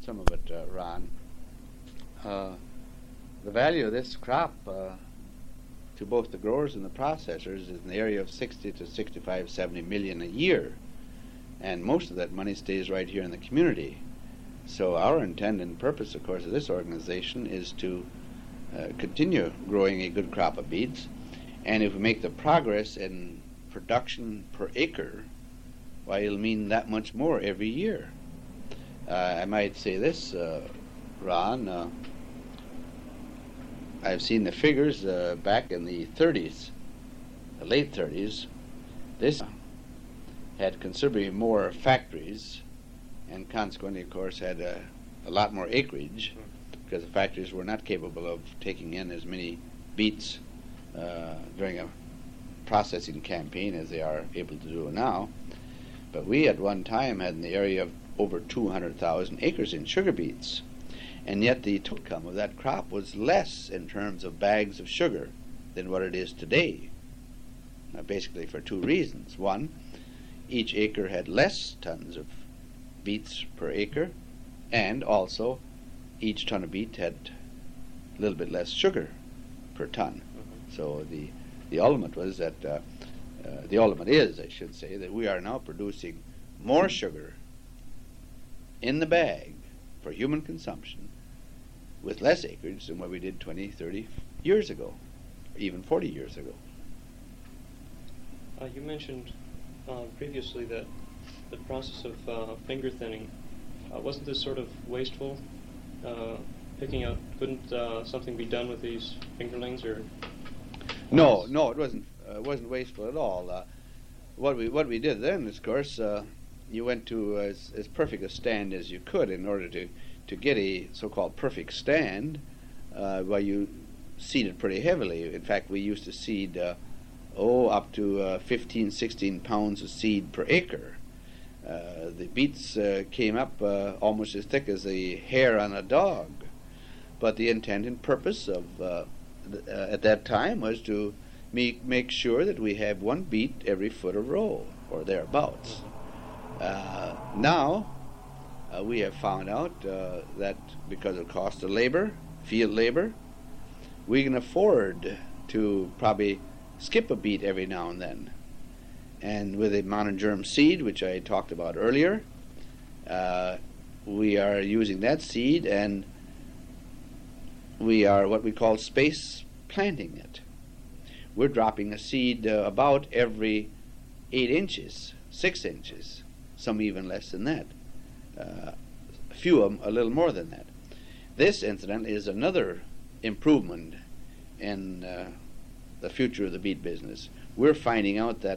some of it, Ron. The value of this crop to both the growers and the processors is in the area of 60 to 65, 70 million a year. And most of that money stays right here in the community. So our intent and purpose, of course, of this organization is to continue growing a good crop of beets. And if we make the progress in production per acre, why, it'll mean that much more every year. I might say this, Ron, I've seen the figures back in the 30s, the late 30s. This had considerably more factories and consequently, of course, had a lot more acreage because the factories were not capable of taking in as many beets during a processing campaign as they are able to do now. But we at one time had in the area of over 200,000 acres in sugar beets. And yet the total income of that crop was less in terms of bags of sugar than what it is today. Basically for two reasons. One, each acre had less tons of beets per acre, and also each ton of beet had a little bit less sugar per ton. So the ultimate was that, the ultimate is, I should say, that we are now producing more sugar in the bag for human consumption with less acreage than what we did 20, 30 years ago, even 40 years ago. You mentioned previously that the process of finger thinning, wasn't this sort of wasteful? Picking out, couldn't something be done with these fingerlings? Or No, it wasn't wasteful at all. What we did then, of course, you went to as perfect a stand as you could in order to get a so-called perfect stand. Well, you seeded pretty heavily. In fact, we used to seed up to 15, 16 pounds of seed per acre. The beets came up almost as thick as the hair on a dog. But the intent and purpose of at that time was to make sure that we have one beet every foot of row or thereabouts. Now we have found out that because of cost of labor, field labor, we can afford to probably skip a beet every now and then. And with a monogerm seed, which I talked about earlier, we are using that seed and we are what we call space planting it. We're dropping a seed about every 8 inches, 6 inches, some even less than that. A few of them a little more than that. This, incidentally, is another improvement in the future of the beet business. We're finding out that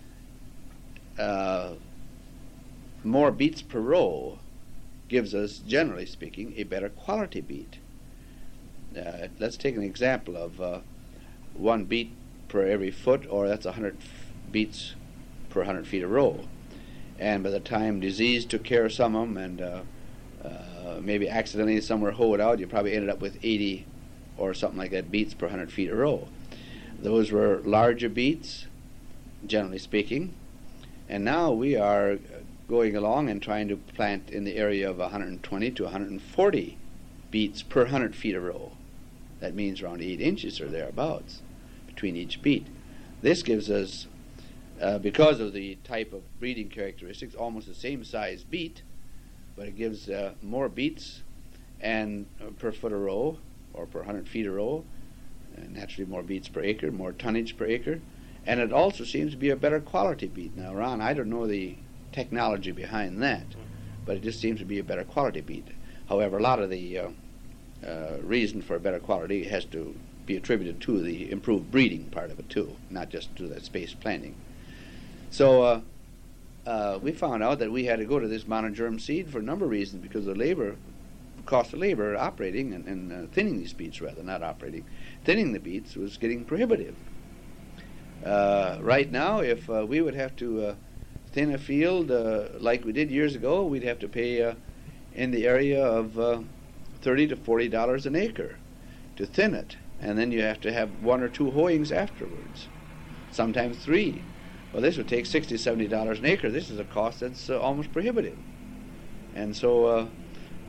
more beets per row gives us, generally speaking, a better quality beet. Let's take an example of one beet per every foot, or that's 100 beets per 100 feet a row. And by the time disease took care of some of them and maybe accidentally some were hoed out, you probably ended up with 80 or something like that beets per 100 feet a row. Those were larger beets, generally speaking, and now we are going along and trying to plant in the area of 120 to 140 beets per 100 feet a row. That means around 8 inches or thereabouts between each beet. This gives us, because of the type of breeding characteristics, almost the same size beet, but it gives more beets and per foot a row or per 100 feet a row, and naturally more beets per acre, more tonnage per acre, and it also seems to be a better quality beet. Now, Ron, I don't know the technology behind that, but it just seems to be a better quality beet. However, a lot of the reason for a better quality has to be attributed to the improved breeding part of it too, not just to the space planting. So we found out that we had to go to this monogerm seed for a number of reasons, because the labor, cost of labor operating and thinning these beets, rather, not operating, thinning the beets was getting prohibitive. Right now, if we would have to thin a field like we did years ago, we'd have to pay in the area of $30 to $40 an acre to thin it, and then you have to have 1 or 2 hoeings afterwards, sometimes 3. Well, this would take $60, $70 an acre. This is a cost that's almost prohibitive. And so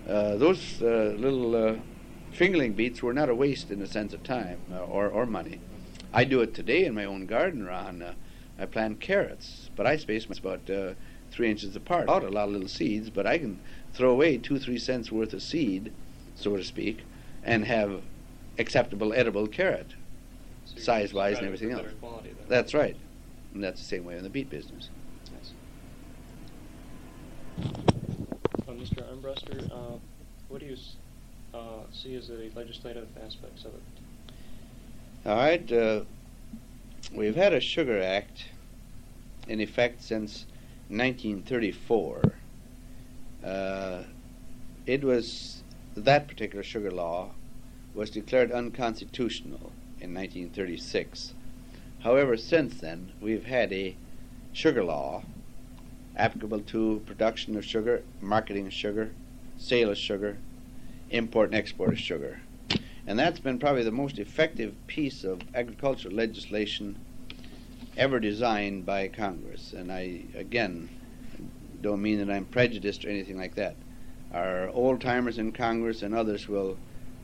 Those little fingerling beets were not a waste in the sense of time or money. I do it today in my own garden, Ron. I plant carrots, but I space them about 3 inches apart. Out a lot of little seeds, but I can throw away 2-3 cents worth of seed, so to speak, and have acceptable edible carrot, So you're size-wise and striving everything for else. better quality then. That's right. And that's the same way in the beet business. Yes. Mr. Armbruster, what do you see as the legislative aspects of it? All right. We've had a Sugar Act in effect since 1934. That particular sugar law was declared unconstitutional in 1936. However, since then, we've had a sugar law applicable to production of sugar, marketing of sugar, sale of sugar, import and export of sugar. And that's been probably the most effective piece of agricultural legislation ever designed by Congress. And I, again, don't mean that I'm prejudiced or anything like that. Our old-timers in Congress and others will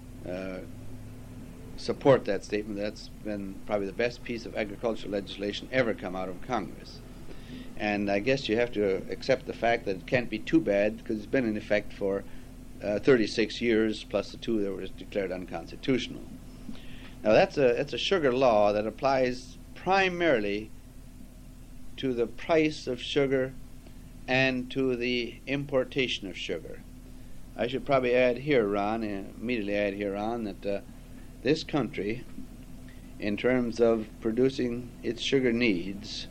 support that statement. That's been probably the best piece of agricultural legislation ever come out of Congress. And I guess you have to accept the fact that it can't be too bad because it's been in effect for 36 years plus the 2 that were declared unconstitutional. Now that's a sugar law that applies primarily to the price of sugar and to the importation of sugar. I should probably immediately add here, Ron, that this country, in terms of producing its sugar needs,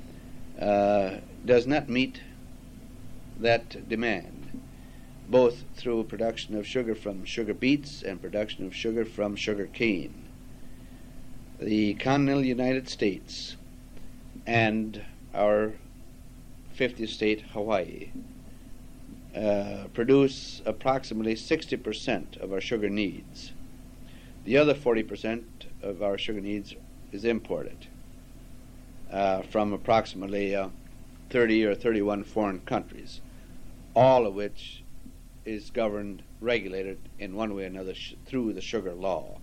does not meet that demand, both through production of sugar from sugar beets and production of sugar from sugar cane. The continental United States and our 50th state, Hawaii, produce approximately 60% of our sugar needs. The other 40% of our sugar needs is imported from approximately 30 or 31 foreign countries, all of which is governed, regulated in one way or another through the sugar law.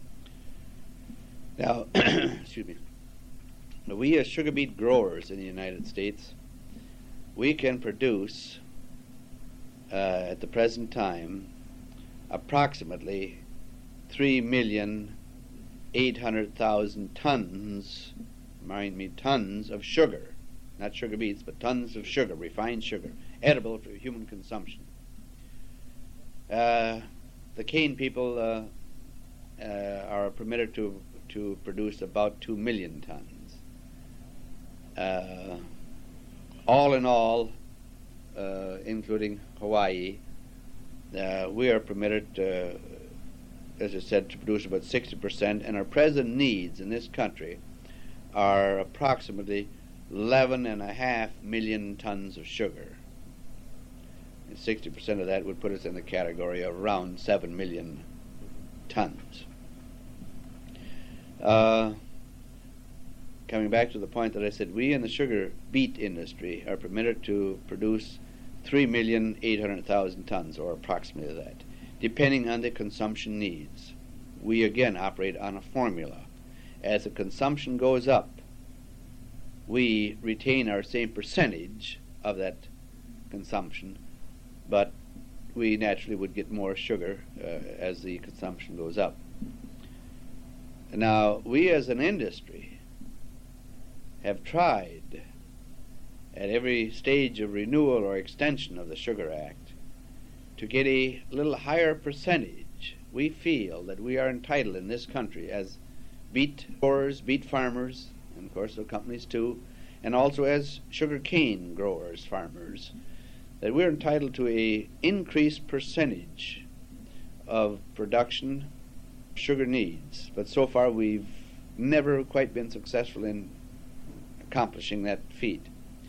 Now, excuse me, we as sugar beet growers in the United States, we can produce at the present time approximately 3,800,000 tons, mind me, tons of sugar, not sugar beets, but tons of sugar, refined sugar, edible for human consumption. The cane people are permitted to produce about 2 million tons. All in all, including Hawaii, we are permitted, as I said, to produce about 60%, and our present needs in this country are approximately 11.5 million tons of sugar. And 60% of that would put us in the category of around 7 million tons. Coming back to the point that I said, we in the sugar beet industry are permitted to produce 3,800,000 tons, or approximately that, depending on the consumption needs. We again operate on a formula. As the consumption goes up, we retain our same percentage of that consumption, but we naturally would get more sugar as the consumption goes up. Now, we as an industry have tried at every stage of renewal or extension of the Sugar Act to get a little higher percentage. We feel that we are entitled in this country as beet growers, beet farmers, and of course the companies too, and also as sugar cane growers, farmers, that we're entitled to a increased percentage of production sugar needs. But so far we've never quite been successful in accomplishing that feat.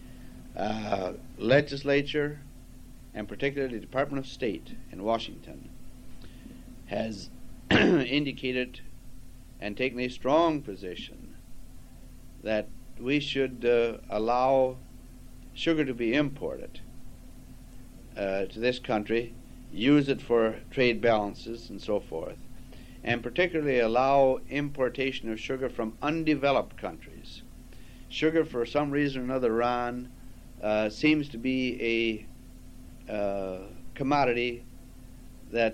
Legislature, and particularly the Department of State in Washington, has indicated and taken a strong position that we should allow sugar to be imported to this country use it for trade balances and so forth, and particularly allow importation of sugar from undeveloped countries. Sugar, for some reason or another, Ron, seems to be a commodity that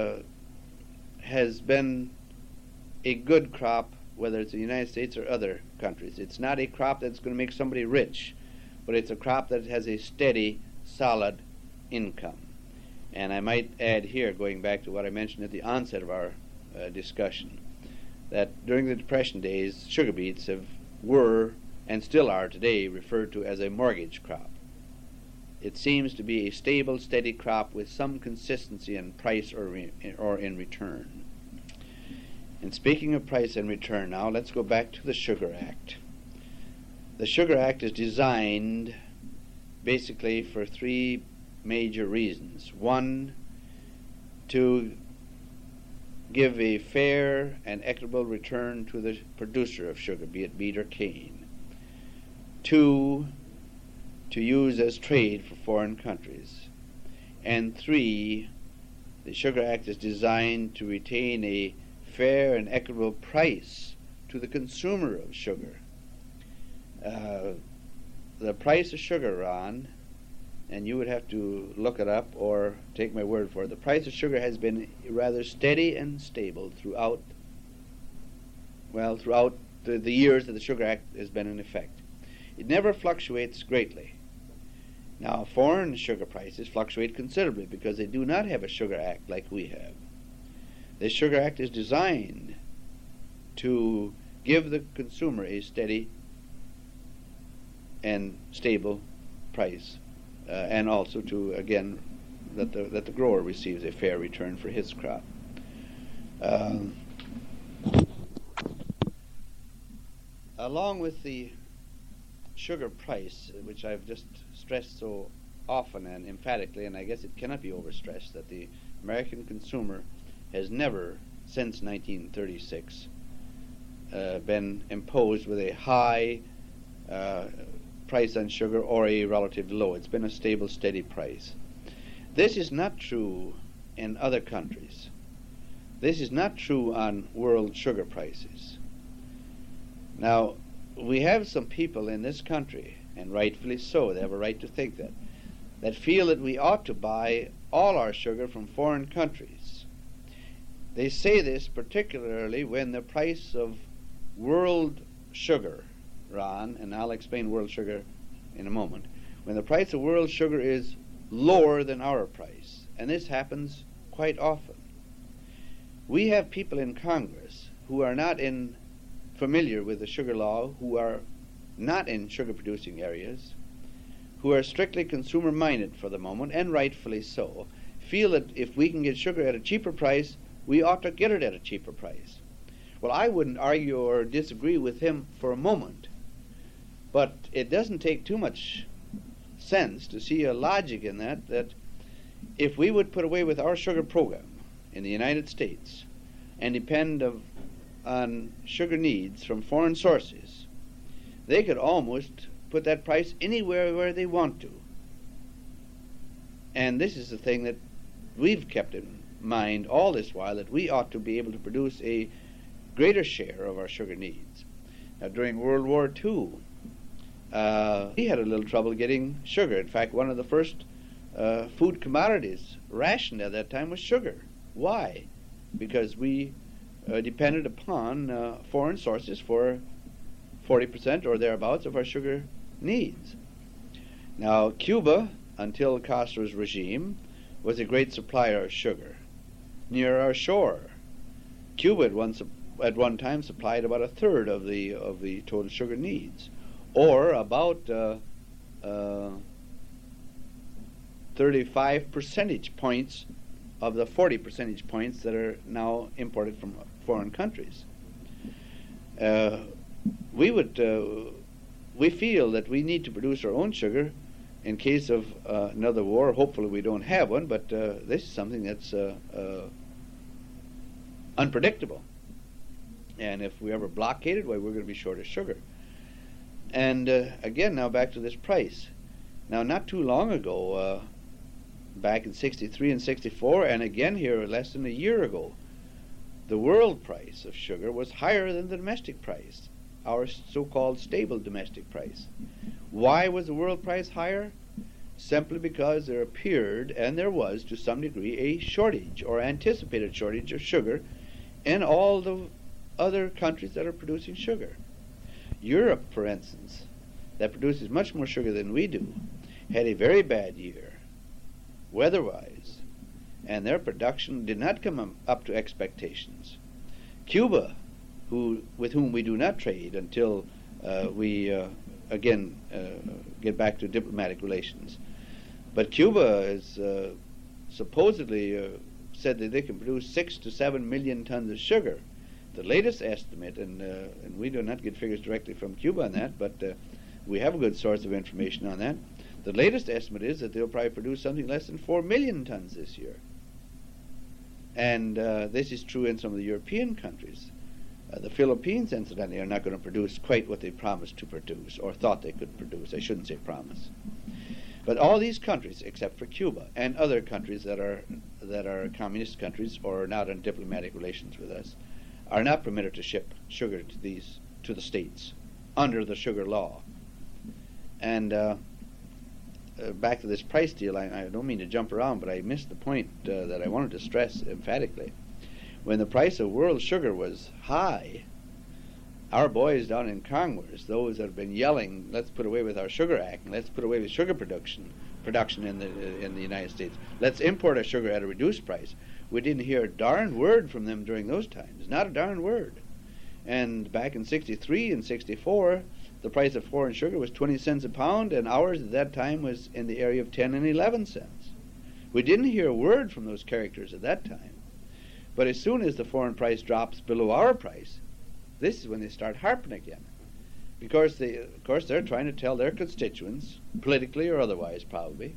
has been a good crop, whether it's the United States or other countries. It's not a crop that's going to make somebody rich, but it's a crop that has a steady, solid income. And I might add here, going back to what I mentioned at the onset of our discussion, that during the Depression days, sugar beets were and still are today referred to as a mortgage crop. It seems to be a stable, steady crop with some consistency in price or in return. And speaking of price and return now, let's go back to the Sugar Act. The Sugar Act is designed basically for three major reasons. One, to give a fair and equitable return to the producer of sugar, be it beet or cane. Two, to use as trade for foreign countries. And three, the Sugar Act is designed to retain a fair and equitable price to the consumer of sugar. The price of sugar, Ron, and you would have to look it up or take my word for it, the price of sugar has been rather steady and stable throughout the years that the Sugar Act has been in effect. It never fluctuates greatly. Now, foreign sugar prices fluctuate considerably because they do not have a Sugar Act like we have. The Sugar Act is designed to give the consumer a steady and stable price, and also to, again, that the grower receives a fair return for his crop. Along with the sugar price, which I've just stressed so often and emphatically, and I guess it cannot be overstressed, that the American consumer has never, since 1936, been imposed with a high price on sugar or a relative low. It's been a stable, steady price. This is not true in other countries. This is not true on world sugar prices. Now, we have some people in this country, and rightfully so, they have a right to think that feel that we ought to buy all our sugar from foreign countries. They say this particularly when the price of world sugar, Ron, and I'll explain world sugar in a moment, when the price of world sugar is lower than our price, and this happens quite often. We have people in Congress who are not familiar with the sugar law, who are not in sugar-producing areas, who are strictly consumer-minded for the moment, and rightfully so, feel that if we can get sugar at a cheaper price, we ought to get it at a cheaper price. Well, I wouldn't argue or disagree with him for a moment, but it doesn't take too much sense to see a logic in that if we would put away with our sugar program in the United States and depend on sugar needs from foreign sources, they could almost put that price anywhere where they want to. And this is the thing that we've kept in mind all this while, that we ought to be able to produce a greater share of our sugar needs. Now, during World War II, we had a little trouble getting sugar. In fact, one of the first food commodities rationed at that time was sugar. Why? Because we depended upon foreign sources for 40% or thereabouts of our sugar needs. Now, Cuba, until Castro's regime, was a great supplier of sugar. Near our shore, Cuba at one time supplied about a third of the total sugar needs, or about 35 percentage points of the 40 percentage points that are now imported from foreign countries. We feel that we need to produce our own sugar in case of another war. Hopefully we don't have one, but this is something that's unpredictable. And if we ever blockade it, well, we're going to be short of sugar. And again, now back to this price. Now, not too long ago, back in 63 and 64, and again here less than a year ago, the world price of sugar was higher than the domestic price, our so-called stable domestic price. Why was the world price higher? Simply because there appeared, and there was to some degree, a shortage or anticipated shortage of sugar in all the other countries that are producing sugar. Europe, for instance, that produces much more sugar than we do, had a very bad year, weather-wise, and their production did not come up to expectations. Cuba, with whom we do not trade until we again get back to diplomatic relations, but Cuba is supposedly said that they can produce 6 to 7 million tons of sugar. The latest estimate, and we do not get figures directly from Cuba on that, but we have a good source of information on that. The latest estimate is that they'll probably produce something less than 4 million tons this year. And this is true in some of the European countries. The Philippines, incidentally, are not going to produce quite what they promised to produce, or thought they could produce. I shouldn't say promise. But all these countries, except for Cuba and other countries that are communist countries or not in diplomatic relations with us, are not permitted to ship sugar to the states under the sugar law. And back to this price deal, I don't mean to jump around, but I missed the point that I wanted to stress emphatically. When the price of world sugar was high, our boys down in Congress, those that have been yelling, let's put away with our Sugar Act, and let's put away with sugar production in the United States, let's import our sugar at a reduced price, we didn't hear a darn word from them during those times, not a darn word. And back in 63 and 64, the price of foreign sugar was 20 cents a pound, and ours at that time was in the area of 10 and 11 cents. We didn't hear a word from those characters at that time. But as soon as the foreign price drops below our price, this is when they start harping again. Because of course they're trying to tell their constituents, politically or otherwise probably,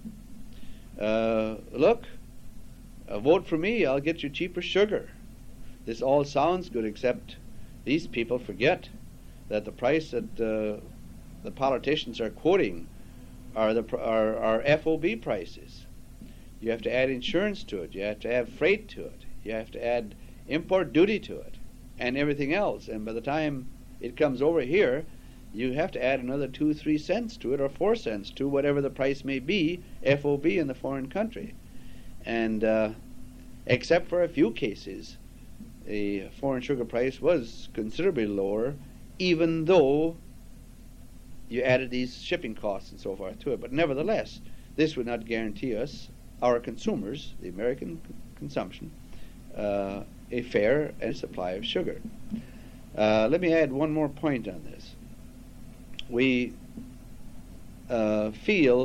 look, vote for me, I'll get you cheaper sugar. This all sounds good, except these people forget that the price that the politicians are quoting are FOB prices. You have to add insurance to it. You have to have freight to it. You have to add import duty to it and everything else. And by the time it comes over here, you have to add another 2-3 cents to it, or 4 cents to whatever the price may be, FOB in the foreign country. And except for a few cases, the foreign sugar price was considerably lower, even though you added these shipping costs and so forth to it. But nevertheless, this would not guarantee us, our consumers, the American consumption, a fair and supply of sugar. Let me add one more point on this. We feel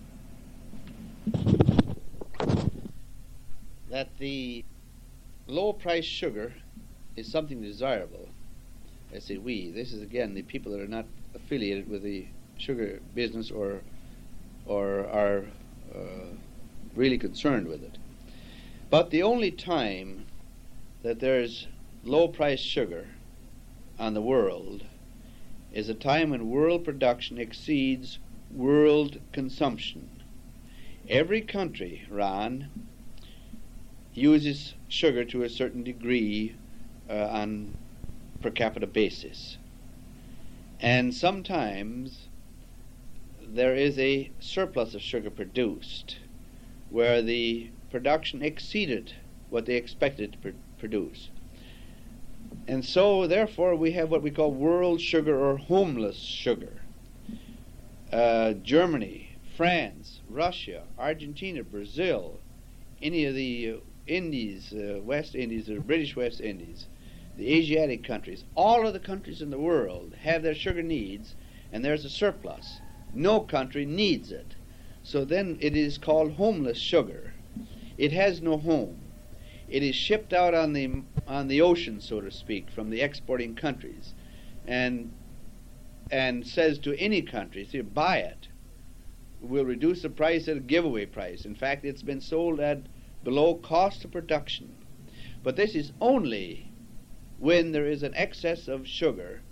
that the low-priced sugar is something desirable. I say we. This is, again, the people that are not affiliated with the sugar business or are really concerned with it. But the only time that there's low-priced sugar on the world is a time when world production exceeds world consumption. Every country, Ron, uses sugar to a certain degree on per capita basis. And sometimes there is a surplus of sugar produced where the production exceeded what they expected to produce. And so, therefore, we have what we call world sugar or homeless sugar. Germany, France, Russia, Argentina, Brazil, any of the Indies, West Indies, or British West Indies, the Asiatic countries, all of the countries in the world have their sugar needs, and there's a surplus. No country needs it. So then it is called homeless sugar. It has no home. It is shipped out on the ocean, so to speak, from the exporting countries, and says to any country, say, buy it. We'll reduce the price at a giveaway price. In fact, it's been sold at below cost of production. But this is only when there is an excess of sugar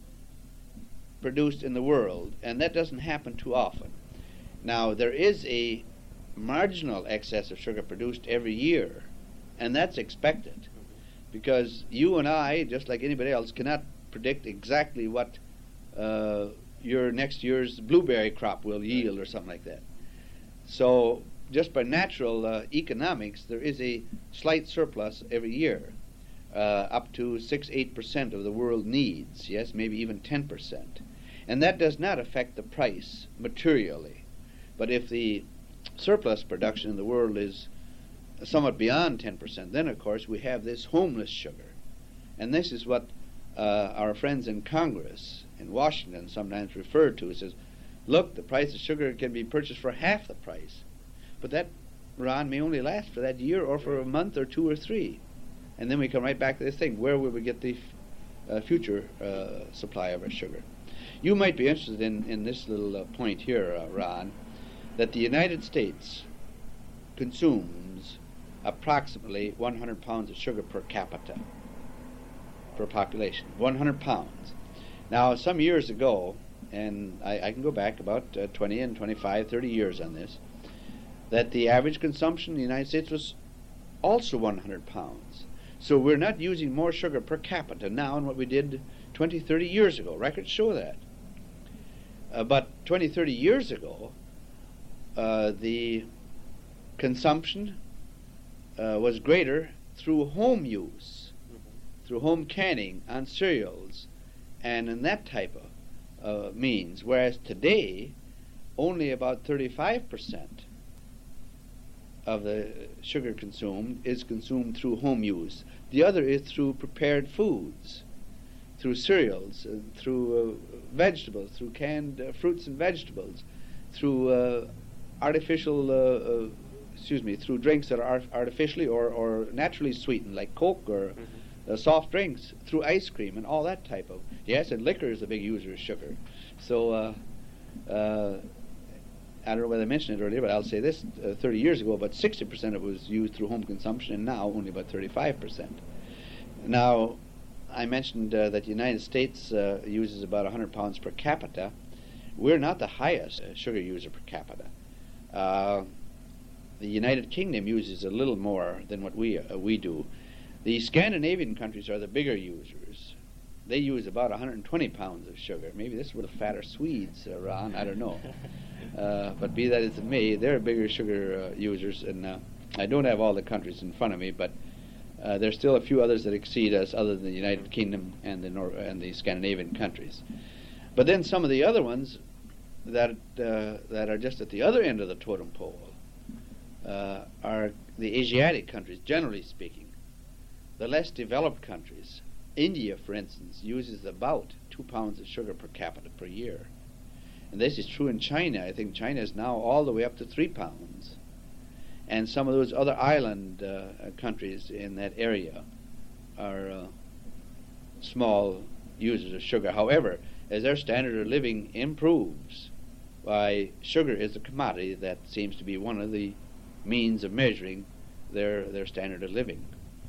produced in the world, and that doesn't happen too often. Now, there is a marginal excess of sugar produced every year, and that's expected, because you and I, just like anybody else, cannot predict exactly what your next year's blueberry crop will yield or something like that. So just by natural economics, there is a slight surplus every year, up to 6-8% of the world needs, yes, maybe even 10%. And that does not affect the price materially. But if the surplus production in the world is somewhat beyond 10%, then of course we have this homeless sugar. And this is what our friends in Congress in Washington sometimes refer to. It says, look, the price of sugar can be purchased for half the price. But that, Ron, may only last for that year or for a month or 2 or 3. And then we come right back to this thing. Where will we get the future supply of our sugar? You might be interested in this little point here, Ron, that the United States consumes approximately 100 pounds of sugar per capita, per population. 100 pounds. Now, some years ago, and I can go back about 20 and 25, 30 years on this, that the average consumption in the United States was also 100 pounds. So we're not using more sugar per capita now than what we did 20, 30 years ago. Records show that. But 20, 30 years ago, the consumption was greater through home use, through home canning on cereals, and in that type of means, whereas today, only about 35% of the sugar consumed is consumed through home use. The other is through prepared foods, through cereals, through vegetables, through canned fruits and vegetables, through through drinks that are artificially or naturally sweetened, like Coke or soft drinks, through ice cream and all that type of. Yes, and liquor is a big user of sugar. So I don't know whether I mentioned it earlier, but I'll say this: 30 years ago, about 60% of it was used through home consumption, and now only about 35%. Now, I mentioned that the United States uses about 100 pounds per capita. We're not the highest sugar user per capita. The United Kingdom uses a little more than what we do. The Scandinavian countries are the bigger users. They use about 120 pounds of sugar. Maybe this were the fatter Swedes, Ron, I don't know. But be that as it may, they're bigger sugar users, and I don't have all the countries in front of me, but there's still a few others that exceed us other than the United Kingdom and the Scandinavian countries. But then some of the other ones that are just at the other end of the totem pole are the Asiatic countries, generally speaking. The less developed countries. India, for instance, uses about 2 pounds of sugar per capita per year. And this is true in China. I think China is now all the way up to 3 pounds. And some of those other island countries in that area are small users of sugar. However, as their standard of living improves, why, sugar is a commodity that seems to be one of the means of measuring their standard of living.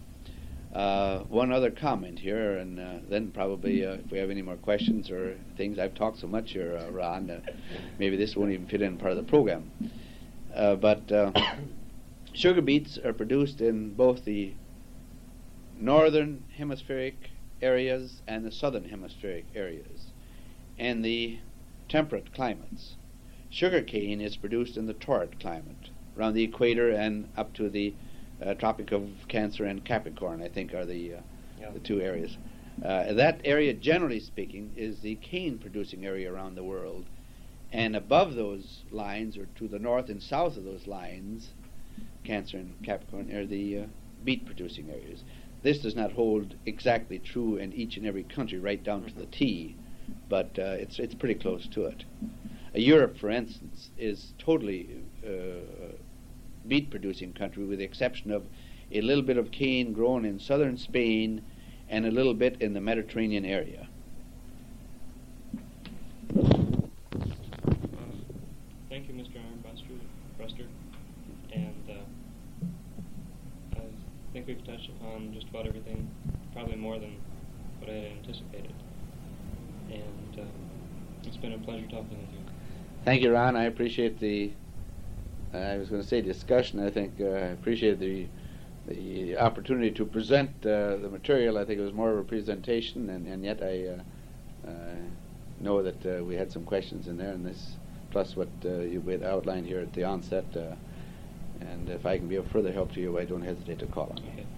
One other comment here, and then probably if we have any more questions or things, I've talked so much here, Ron, maybe this won't even fit in part of the program. But sugar beets are produced in both the northern hemispheric areas and the southern hemispheric areas, and the temperate climates. Sugar cane is produced in the torrid climate, around the equator and up to the Tropic of Cancer and Capricorn, I think, are the two areas. That area, generally speaking, is the cane-producing area around the world. And above those lines, or to the north and south of those lines, Cancer and Capricorn, are the beet-producing areas. This does not hold exactly true in each and every country, right down to the T, but it's pretty close to it. Europe, for instance, is totally beet-producing country, with the exception of a little bit of cane grown in southern Spain and a little bit in the Mediterranean area. Thank you, Mr. Armbruster. And I think we've touched upon just about everything, probably more than what I had anticipated. And it's been a pleasure talking with you. Thank you, Ron. I appreciate the I was going to say discussion. I think I appreciate the opportunity to present the material. I think it was more of a presentation, and yet I know that we had some questions in there, and this plus what you had outlined here at the onset. And if I can be of further help to you, I don't hesitate to call on you.